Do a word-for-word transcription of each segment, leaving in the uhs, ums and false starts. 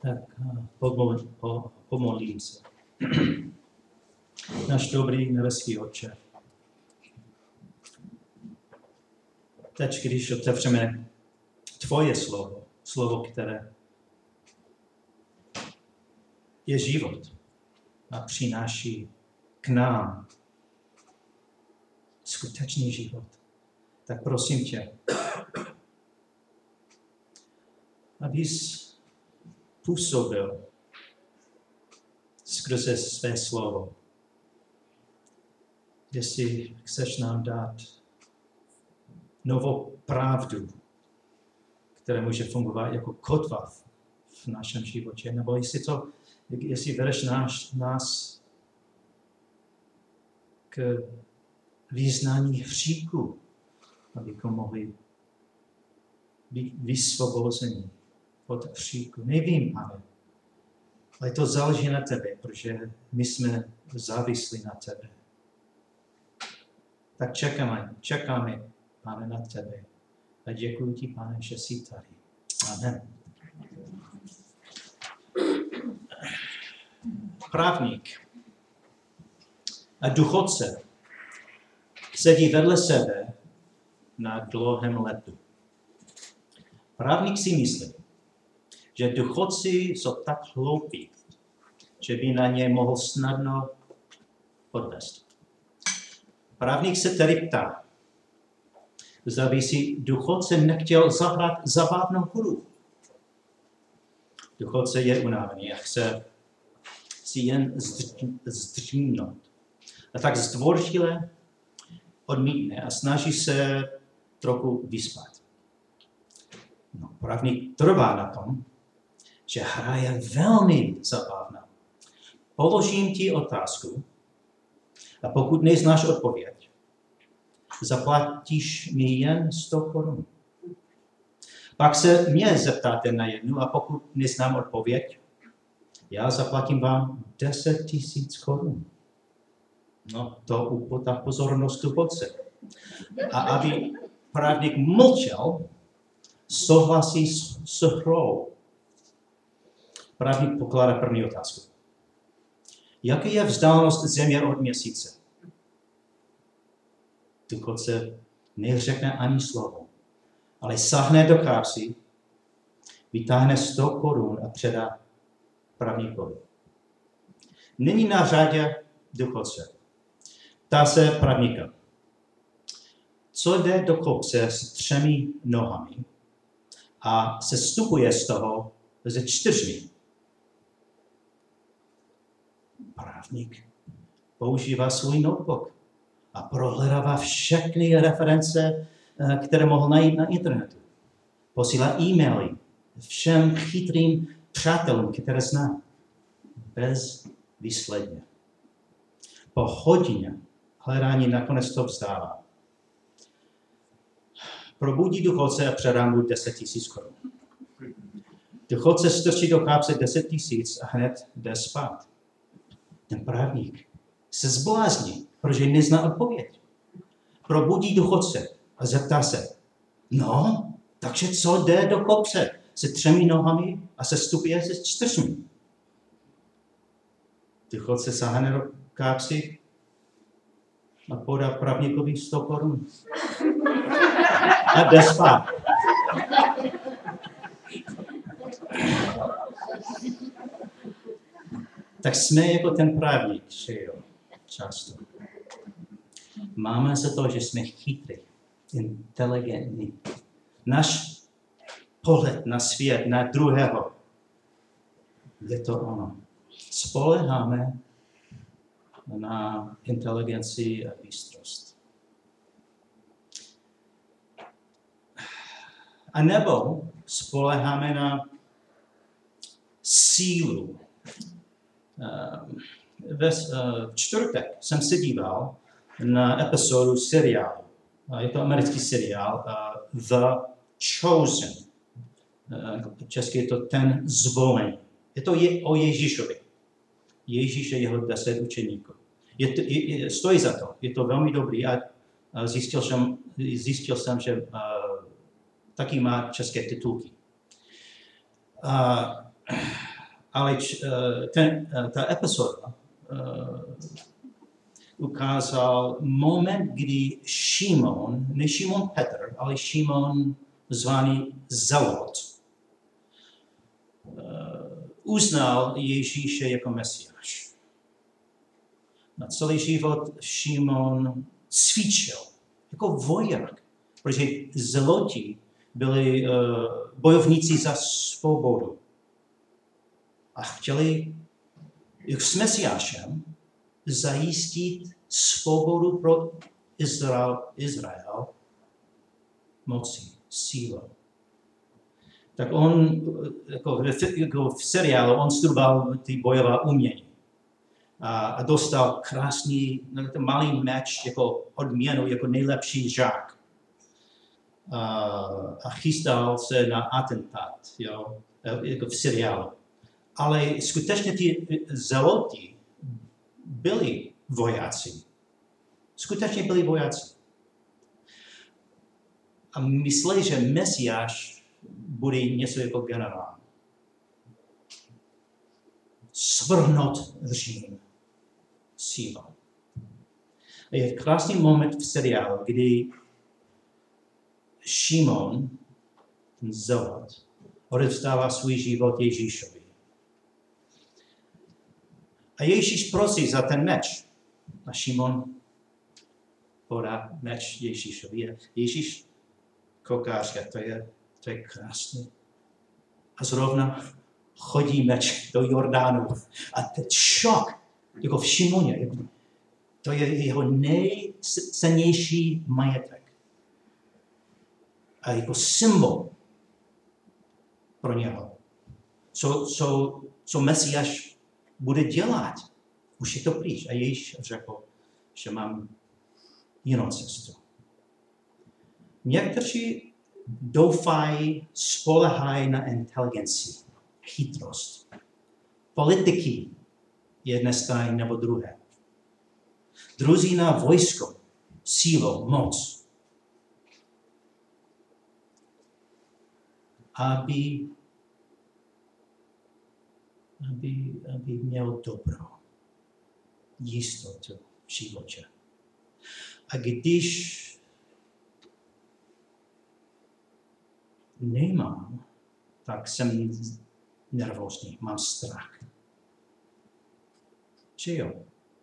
Tak pomol, po, pomodlím se. Náš dobrý nebeský Otče, teď, když otevřeme tvoje slovo, slovo, které je život a přináší k nám skutečný život, tak prosím tě, abys působil skrze své slovo. Jestli chceš nám dát novou pravdu, která může fungovat jako kotva v našem životě, nebo jestli to, jestli vedeš nás, nás k význání hříchu, abychom mohli být vysvobozeni od hříchu. Nevím, pane, ale to záleží na tebe, protože my jsme závislí na tebe. Tak čekáme, čekáme, pane, na tebe. A děkuji ti, pane, že jsi tady. Amen. Právník a důchodce sedí vedle sebe na dlouhém letu. Právník si myslí, že důchodci jsou tak hloupí, že by na ně mohl snadno odvést. Právník se tedy ptá, zda by si důchodce nechtěl zahrát zabavnou hru. Důchodce je unavený a chce si jen zdřímnout. A tak zdvořile odmítne a snaží se trochu vyspat. No, právník trvá na tom, že hra je velmi zabavná. Položím ti otázku a pokud neznáš odpověď, zaplatíš mi jen sto korun. Pak se mě zeptáte na jednu a pokud neznám odpověď, já zaplatím vám deset tisíc korun. No, to upotá pozornost důchodce. A aby právník mlčel, souhlasí s, s hrou. Právník pokládá první otázku. Jaká je vzdálenost země od měsíce? Důchodce neřekne ani slovo, ale sáhne do kapsy, vytáhne sto korun a předá právníkovi. Není na řadě důchodce. Ptá se právníka. Co jde do kopce s třemi nohami a se stupuje z toho ze čtyřmi? Právník používá svůj notebook a prohledává všechny reference, které mohl najít na internetu. Posílá e-maily všem chytrým přátelům, které zná. Bezvýsledně. Po hodině hledání nakonec to vzdává. Probudí důchodce a předá mu deset tisíc korun. Důchodce strčí do kapsy deset tisíc a hned jde spát. Ten právník se zblázní, protože nezná odpověď. Probudí důchodce a zeptá se, no, takže co jde do kopce se třemi nohami a se stupuje se čtyřmi? Důchodce sáhne do kapsy a podá právníkovi sto korun. A jde spát. Tak jsme jako ten právník, že jo, často. Máme za to, že jsme chytrý, inteligentní. Náš pohled na svět, na druhého, je to ono. Spoléháme na inteligenci a bystrost. A nebo spoléháme na sílu. Ve čtvrtek jsem se díval na epizodu seriálu. Je to americký seriál The Chosen. Česky je to Ten zvolený. Je to je, o Ježíšovi. Ježíš je jeho deset učeníků. Je to, je, stojí za to. Je to velmi dobrý a zjistil jsem, zjistil jsem že uh, taky má české titulky. Uh, Ale ten, ta epizoda uh, ukázal moment, kdy Šimon, ne Šimon Petr, ale Šimon zvaný Zelot, uh, uznal Ježíše jako Mesiáš. Na celý život Šimon cvičil jako voják, protože Zeloti byli uh, bojovníci za svobodu. A chtěli s Mesiášem zajistit svobodu pro Izrael, Izrael moci, sílu. Tak on, jako, jako v seriálu, on studoval ty bojová umění. A, a dostal krásný, malý meč jako odměnu, jako nejlepší žák. A, a chystal se na atentát, jo, jako v seriálu. Ale skutečně ty zeloti byli vojáci. Skutečně byli vojáci. A mysleli, že Mesiáš bude něco jako generál. Svrhnout Řím síla. A je krásný moment v seriálu, kdy Šimon, ten zelot, odevzdává svůj život Ježíšovi. A Ježíš prosí za ten meč. A Šimon podá meč Ježíšovi. Ježíš kouká, to je, to je krásné. A zrovna chodí meč do Jordánu. A ten šok, jako v Šimoně, to je jeho nejcennější majetek. A jako symbol pro něho. Co, co, co Mesiáš bude dělat. Už je to pryč. A Ježíš řekl, že mám jinou cestu. Někteří doufají, spolehají na inteligenci, chytrost, politiky jedné strany nebo druhé. Druzí na vojsko, sílu, moc. Aby Aby, aby měl dobro, jistotu v životě. A když nemám, tak jsem nervózní, mám strach. Že jo?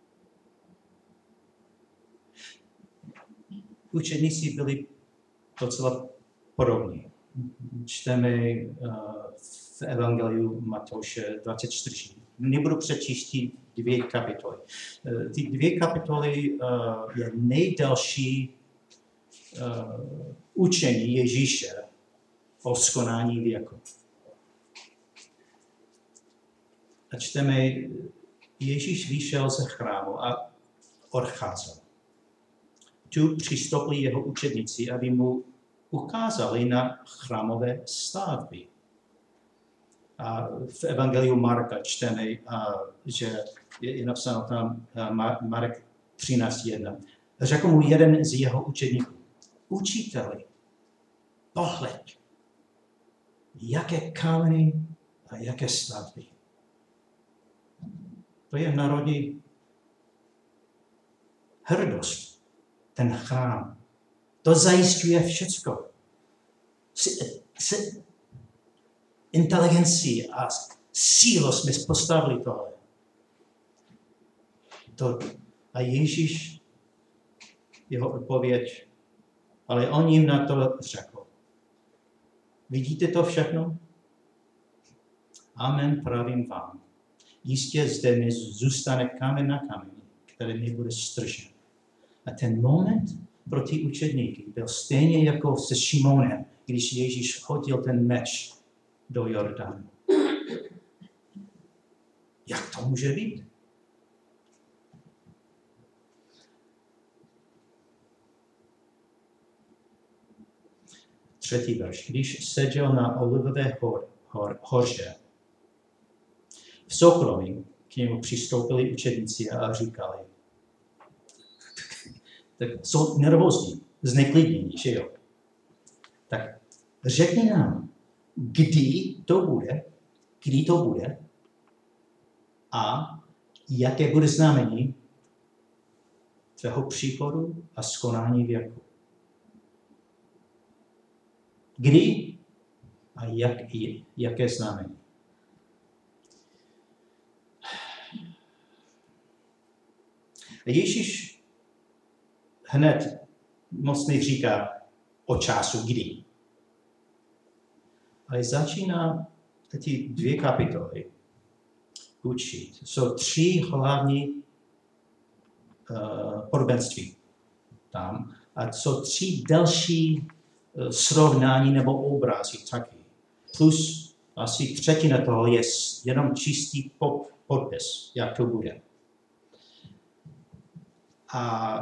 Učeníci byli docela podobní. Čteme uh, v Evangeliu Matouše dvacet čtyři. Nebudu přečíst ty dvě kapitoly. Uh, ty dvě kapitoly uh, je nejdelší uh, učení Ježíše o skonání věku. A čteme, Ježíš vyšel ze chrámu a odcházel. Tu přistoupili jeho učedníci, aby mu ukázali na chrámové stavby. A v Evangeliu Marka čteme, že je napsáno tam Marek třináct jedna. Řekl mu jeden z jeho učedníků, učiteli, pohleď, jaké kameny a jaké stavby. To je národní hrdost, ten chrám. To zajišťuje všecko. S, s inteligencí a sílou jsme postavili tohle. To, a Ježíš, jeho odpověď, ale on jim na to řekl. Vidíte to všechno? Amen, pravím vám. Jistě zde nezůstane kámen na kameni, který nebude stržen. A ten moment pro ty učedníky byl stejně jako se Šimonem, když Ježíš hodil ten meč do Jordánu. Jak to může být? Třetí verš. Když seděl na Olivové hor, hor, hoře, v soukromí k němu přistoupili učedníci a říkali, tak jsou nervózní, zneklidnění, že jo? Tak řekni nám, kdy to bude, kdy to bude A jaké bude znamení tvého příchodu a skonání věku. Kdy a jak, jaké znamení. Ježíš hned moc neříká o času kdy. Ale začíná ty dvě kapitoly učit. Jsou tři hlavní uh, podobenství tam a jsou tři další uh, srovnání nebo obrazy taky. Plus asi třetina toho je jenom čistý podpis, jak to bude. A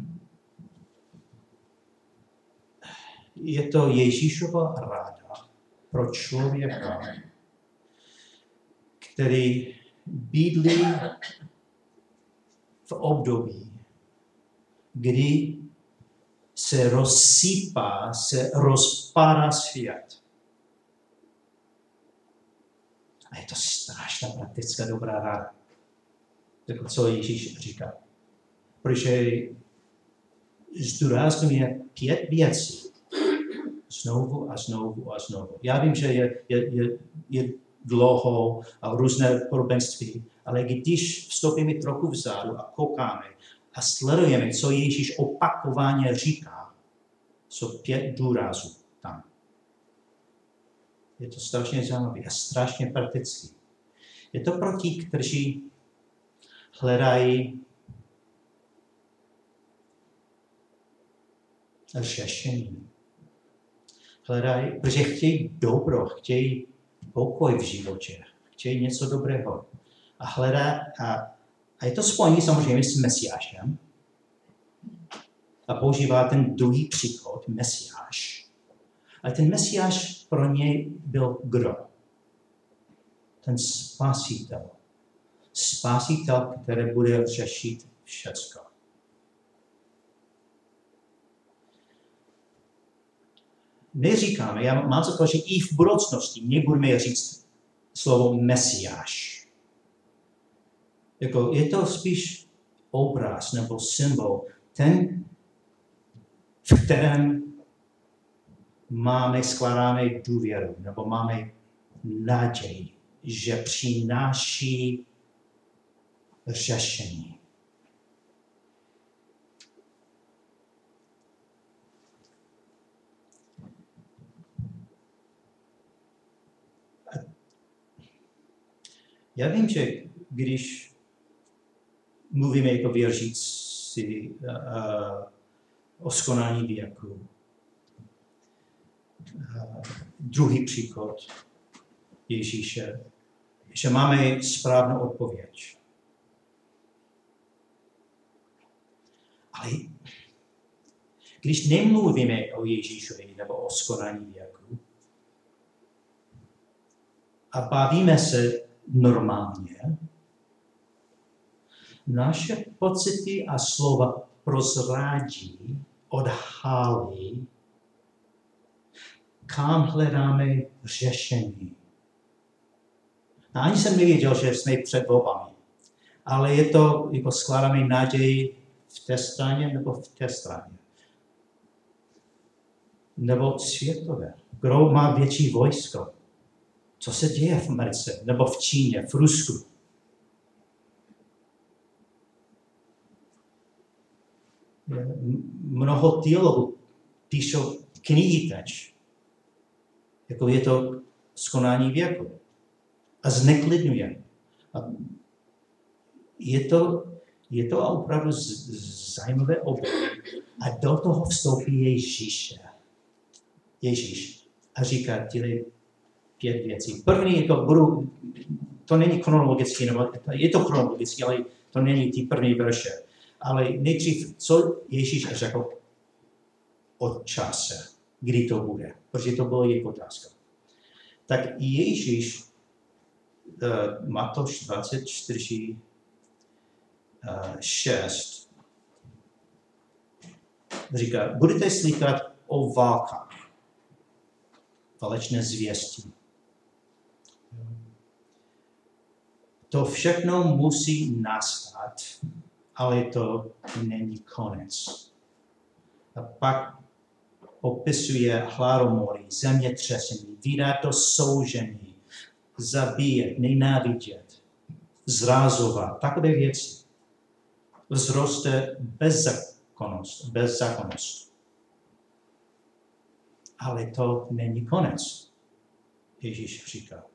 je to Ježíšova ráda pro člověka, který bydlí v období, kdy se rozsypá, se rozpadá svět. A je to strašná praktická dobrá ráda. Jako co Ježíš říká. Protože zdůrazňuje pět věcí. Znovu a znovu a znovu. Já vím, že je, je, je, je dlouho a různé podobenství, ale když vstoupíme trochu vzadu a koukáme a sledujeme, co Ježíš opakovaně říká, jsou pět důrazů tam. Je to strašně zajímavé a strašně praktický. Je to pro ti, kteří hledají řešení. Hledají, protože chtějí dobro, chtějí pokoj v životě, chtějí něco dobrého. A hledá, a, a je to spojené samozřejmě s Mesiášem. A používá ten druhý příklad, Mesiáš. Ale ten Mesiáš pro něj byl kdo? Ten spasitel. Spasitel, který bude řešit všecko. Neříkáme, já mám za to, že i v budoucnosti nebudeme říct slovo Mesiáš. Jako je to spíš obraz nebo symbol, ten, v kterém máme, skládáme důvěru, nebo máme naději, že přináší řešení. Já vím, že když mluvíme jako věřící uh, o skonání věku, uh, druhý příklad Ježíše, že máme správnou odpověď. Ale když nemluvíme o Ježíšovi nebo o skonání věku a bavíme se normálně, naše pocity a slova prozrádí, odhalí, kam hledáme řešení. A ani jsem nevěděl, že jsme před volbami. Ale je to, jako skládáme naději v té straně nebo v té straně. Nebo světové. Kdo má větší vojsko? Co se děje v Americe, nebo v Číně, v Rusku? Mnoho teologů píšou knihy teď. Jako je to skonání věku. A zneklidňuje. A je to, je to opravdu zajímavé období. A do toho vstoupí Ježíše. Ježíš. A říká tyhle pět věcí. První, jako budu, to není chronologicky, nebo je to chronologicky, ale to není ty první verše. Ale nejdřív, co Ježíš řekl o čase, kdy to bude, protože to byla jeho otázka. Tak Ježíš, uh, Matouš dvacet čtyři, šest, říká, budete slychat o válkách, válečné zvěsti. to všechno musí nastat, ale to není konec. A pak opisuje hladomory, zemětřesení, vydat do soužení, zabíjet, nenávidět, zrazovat, takové věci. Vzroste bezzákonnost, bezzákonnost. Ale to není konec, Ježíš říká.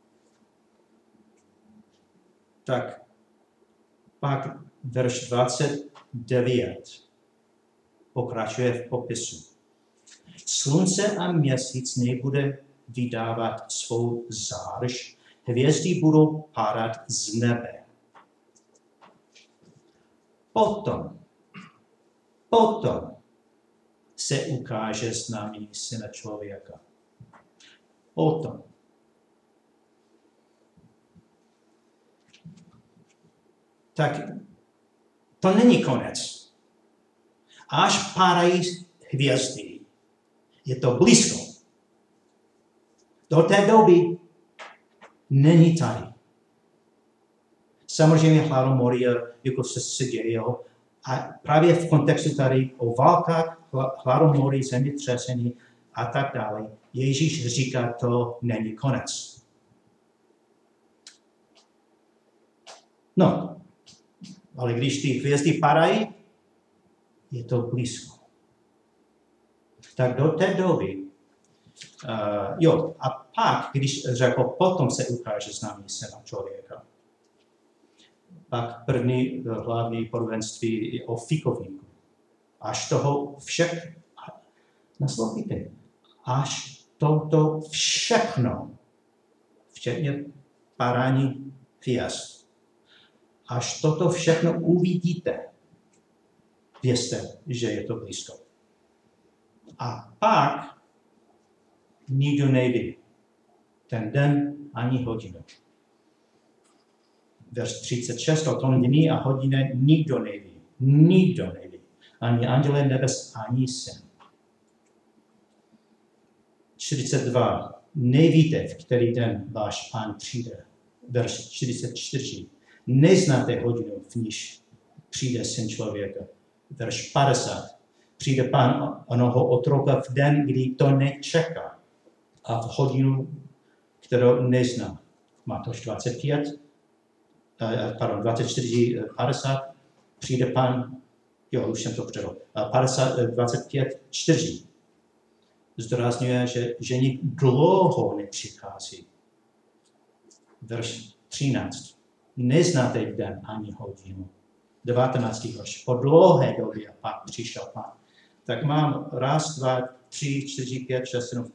Tak pak verš dvacet devět pokračuje v popisu. Slunce a měsíc nebude vydávat svou zář, hvězdy budou padat z nebe. Potom, potom se ukáže znamení Syna člověka. Potom. Tak to není konec. Až padají hvězdy, je to blízko. Do té doby není tady. Samozřejmě hladomory, jako se, se děje, a právě v kontextu tady o válkách, hladomory, zemětřesení a tak dále, Ježíš říká, to není konec. No, ale když ty hvězdy padají, je to blízko. Tak do té doby, uh, jo, a pak, když řekl, potom se ukáže znamení Syna člověka. Pak první hlavní podobenství je o fikovníku. Až toho všech, naslouchejte, až toto všechno, včetně parání hvězd, až toto všechno uvidíte, vězte, že je to blízko. A pak nikdo neví ten den ani hodinu. Verš třicet šest, o tom dní a hodině nikdo neví. Nikdo neví. Ani anděle nebes, ani Syn. čtyřicet dva. Nevíte, v který den váš Pán přijde. Verš čtyřicet čtyři. Neznáte hodinu, v níž přijde Syn člověka. Verš padesát. Přijde Pán onoho otroka v den, kdy to nečeká. A v hodinu, kterou nezná. Matouš dvacet pět. Pardon, dvacet čtyři, padesát, přijde Pán, jo, už jsem to přeřel, dvacet pět, čtyři. Zdůrazňuje, že ženich dlouho nepřichází. Verš třináct. Neznáte den ani hodinu. devatenáctý verš. Po dlouhé době pak přišel Pán. Tak mám raz, dva, tři, čtyři, pět, šest, sedm.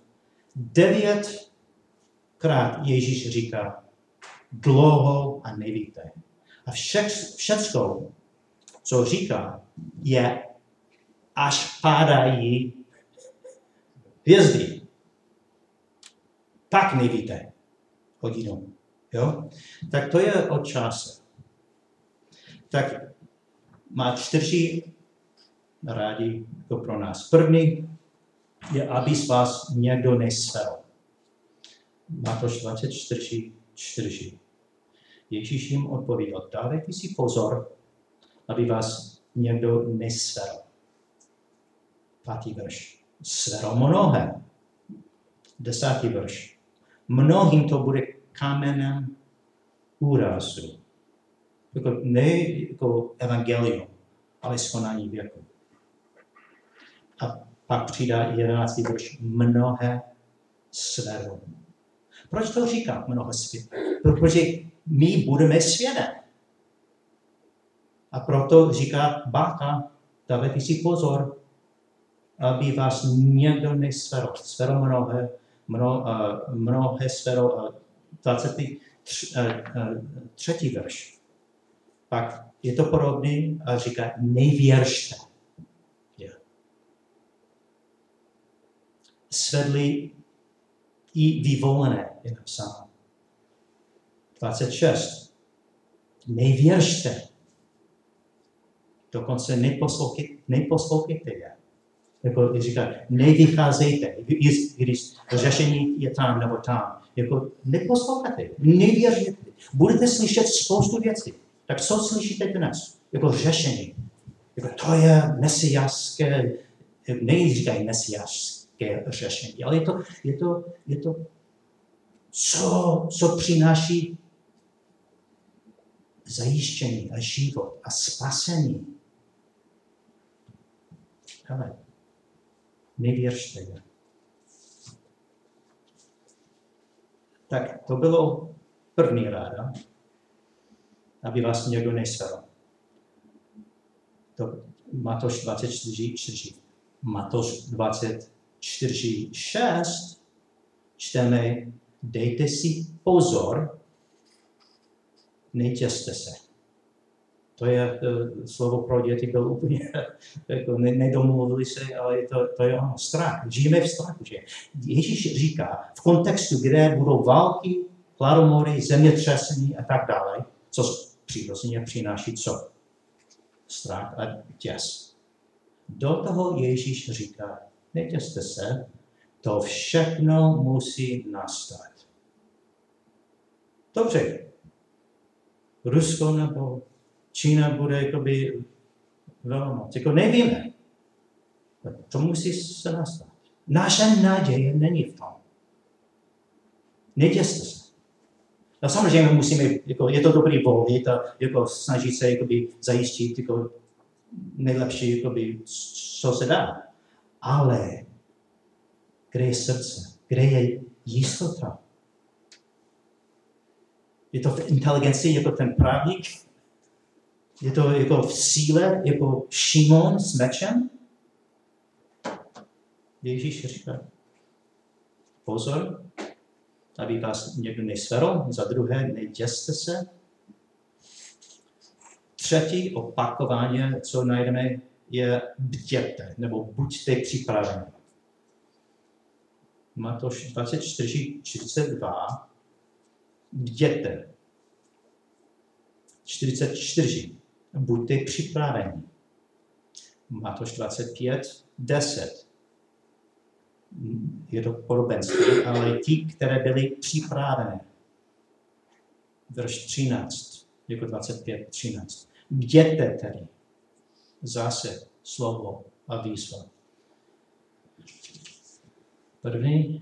Devětkrát Ježíš říká, dlouho a nevíte. A všecko, co říká, je, až padají hvězdy. Tak nevíte hodinu. Jo? Tak to je o čase. Tak má čtyři rádi jako pro nás. První je, aby z vás někdo nesvel. Matouš dvacet čtyři, čtyři. Ježíš jim odpověděl, dávejte si pozor, aby vás někdo nesvel. Pátý verš. Svel mnohé. Desátý verš. Mnohým to bude kamenem úrazu. Jako, ne jako evangelium, ale skonání věku. A pak přidá jedenáctý verš. Mnohé svědou. Proč to říká mnoho svědů? Protože my budeme svědem. A proto říká Báka, dávejte si pozor, aby vás někdo nesvedl. Svedl mnohé, mno, uh, mnohé svedl uh, dvacet tři verš. Pak je to podobný a říká, nevěřte. Yeah. Svedli i vyvolené je napsáno. dvacet šest. Nevěřte. Dokonce neposlouchejte, neposlouchejte je. Jako říká, nevycházejte, když řešení je tam nebo tam. Jako neposloucháte, nevěříte. Budete slyšet spoustu věcí. Tak co slyšíte dnes? Jako řešení. Jako to je mesiářské, neříkají mesiářské řešení, ale je to, je to, je to co, co přináší zajištění a život a spasení. Ale nevěřte je. Tak to bylo první ráda, aby vás někdo nesvedl. To Matouš dvacet čtyři čtyři. Matouš dvacet čtyři šest čteme, dejte si pozor, netěste se. To je uh, slovo pro děti, bylo úplně, jako ne, nedomluvili se, ale je to, to je ono, strach. Žijeme v strachu, že? Ježíš říká, v kontextu, kde budou války, hladomory, zemětřesení a tak dále, co přirozeně přináší co? Strach a děs. Do toho Ježíš říká, neděste se, to všechno musí nastat. Dobře. Rusko nebo Čína bude jakoby velmoc. Jako nevíme. To musí se nastat. Naše naděje není v tom. Neděste se. No samozřejmě musíme, jako, je to dobrý volit a jako, snažit se jakoby, zajistit jako, nejlepší, jakoby, co se dá. Ale kde je srdce? Kde je jistota? Je to v inteligenci, jako ten právník? Je to jako v síle, jako Šimon s mečem? Ježíš říká, pozor, aby vás někdo nesvedl, za druhé, neděste se. Třetí opakování, co najdeme, je bděte, nebo buďte připraveni. Matouš dvacet čtyři čtyřicet dva, bděte. čtyřicet čtyři, buďte připraveni. Matouš dvacet pět deset. Je to podobenství, ale ti, které byly připravené. Verš třináct, jako dvacet pět třináct. Bděte tedy. Zase slovo a výzva. První,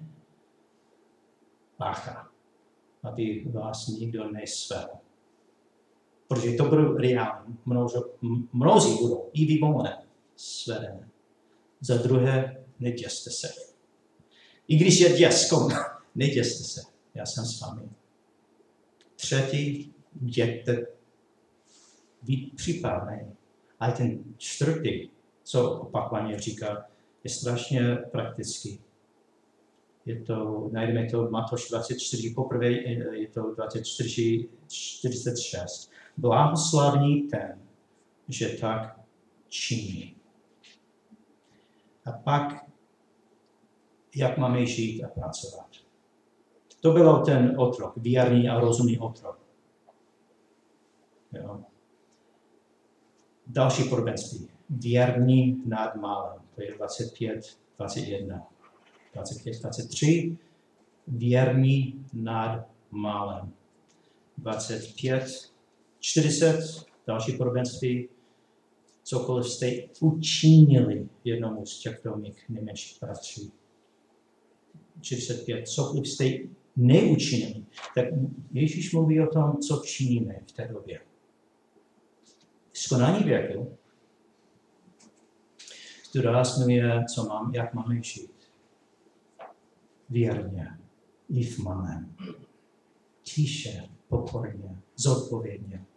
bacha, aby vás nikdo nesvedl. Protože to budou reálně. Mnozí budou i vyvolené, svedené. Za druhé, neděste se. I když je děskom, neděste se. Já jsem s vámi. Třetí, bděte, být připravený. A ten čtvrtý, co opakovaně říká, je strašně praktický. Je to, najdeme to v Matouš dvacet čtyři, poprvé je to dvacet čtyři čtyřicet šest. Blahoslavný ten, že tak činí. A pak, jak máme žít a pracovat. To byl ten otrok, věrný a rozumný otrok. Jo. Další podobenství. Věrný nad málem. To je dvacet pět dvacet jedna. dvacet pět dvacet tři. Věrný nad málem. dvacet pět čtyřicet. Další podobenství. Cokoliv jste učinili jednomu z těchto mých nejmenších bratří. čtyřicet pět. Cokoliv jste neučinili. Tak Ježíš mluví o tom, co činíme v té době. Skonání věku zdůrazňuje, co mám, jak máme žít. Věrně, i v malém. Tiše, pokorně, zodpovědně.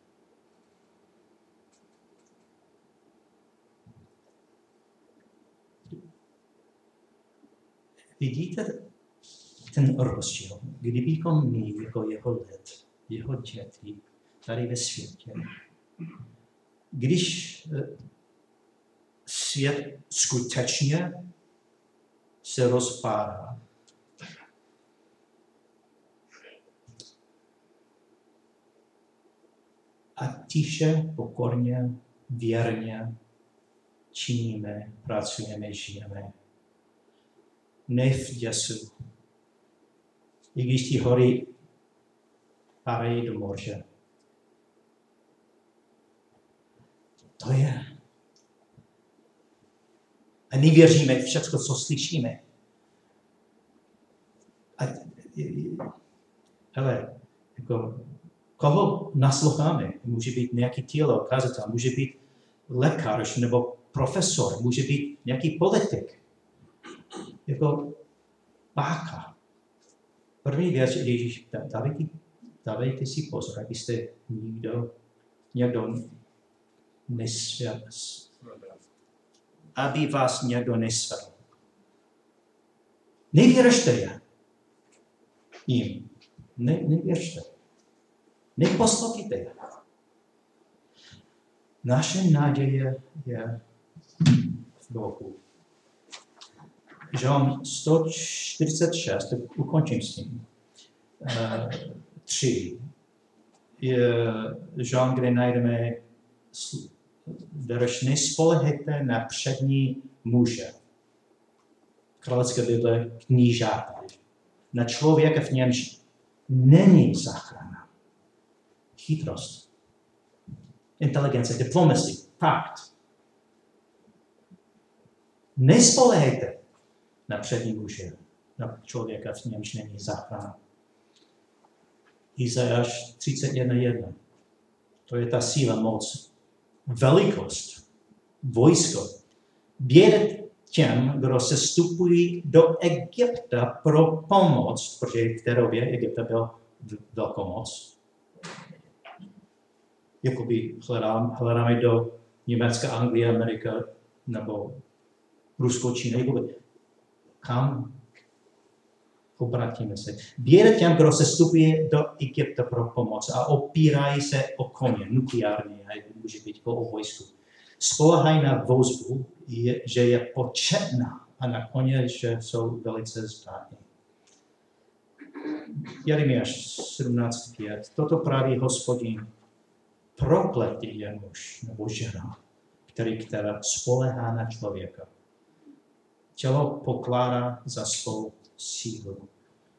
Vidíte ten rozdíl, kdybychom my jako jeho lid, jeho děti, tady ve světě, když svět skutečně se rozpádá, a tiše, pokorně, věrně činíme, pracujeme, žijeme. Ne v děsu. I když ty hory padají do moře. To je. A nevěříme všechno, co slyšíme. A, hele, jako, koho nasloucháme? Může být nějaký tělo, kazatel, může být lékař nebo profesor, může být nějaký politik. Jako páka. První věc, Ježíš, dávejte, dávejte si pozor, abyste nikdo, někdo nesvěl, aby vás někdo nesvěl. Nevěřte je. Jim. Ne, nevěřte. Neposlouchejte je. Naše naděje je v Bohu. Žalm sto čtyřicet šest, ukončím s tím, uh, tři, je žalm, kde najdeme verš: nespolehejte na přední muže. Královské Bible knížáta. Na člověka, v němž není záchrana. Chytrost, inteligence, diplomacy, fakt. Nespolehejte na přední muže, na člověka, v němž není záchrana. Izajáš třicet jedna jedna. To je ta síla, moc, velikost, vojsko. Běda těm, kdo se vstupují do Egypta pro pomoc, protože v té době Egypta byl velkomoc. Jakoby hledám, hledáme do Německa, Anglie, Amerika nebo Rusko, Čína. Jakoby, kam obratíme se? Běda těm, kdo se vstupuje do Egypta pro pomoc a opírají se o koně, nukleární, může být jako o vojsku. Spolehají na vozbu, je, že je početná, a na koně, že jsou velice zdatní. Jeremiáš sedmnáct pět. Toto praví Hospodin. Prokletý je muž nebo žena, který, která spolehá na člověka. Tělo pokládá za svou sílu.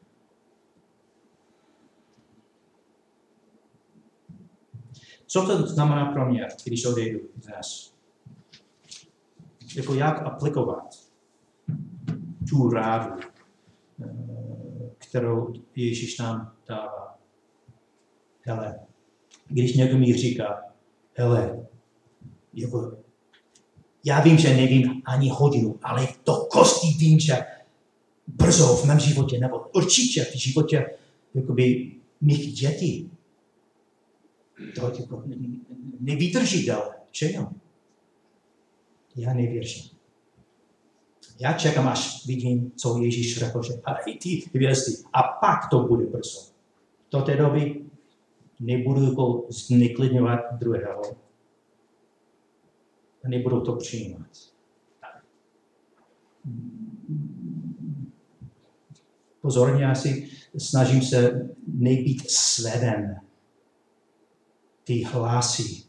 Co to znamená pro mě, když odejdu dnes? Jako jak aplikovat tu rádu, kterou Ježíš nám dává. Hele, když někdo mi říká, hele, jako, já vím, že nevím ani hodinu, ale to kostí vím, že brzo v mém životě, nebo určitě v životě jakoby, mých dětí, to jako, nevydrží dále. Čeho? Já nevěřím. Já čekám, až vidím, co Ježíš řekl, že a i ty hvězdy. A pak to bude brzo. Do té doby nebudu jako zneklidňovat druhého. A nebudu to přijímat. Pozorně, já si snažím se nebýt sleden ty hlasy.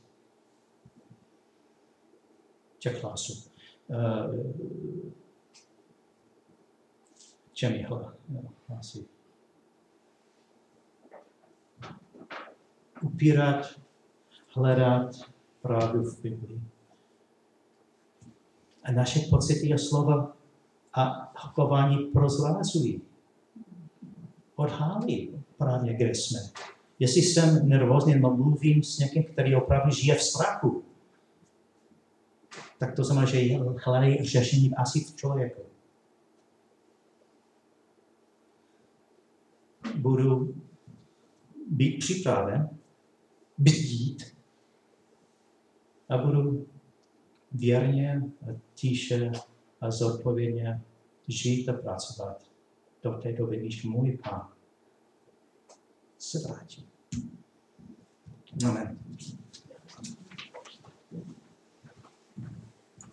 Těch hlasů. Uh, čem je hlasy? Upírat, hledat pravdu v Biblii. A naše pocity a slova a chování prozrazují. Odhalí právě, kde jsme. Jestli jsem nervózní, mluvím s někým, který opravdu žije v strachu, tak to znamená, že hledají řešení asi v člověku. Budu být připraven, bdít a budu věrně a tiše a zodpovědně žít a pracovat do té doby, když můj Pán se vrátí. Amen.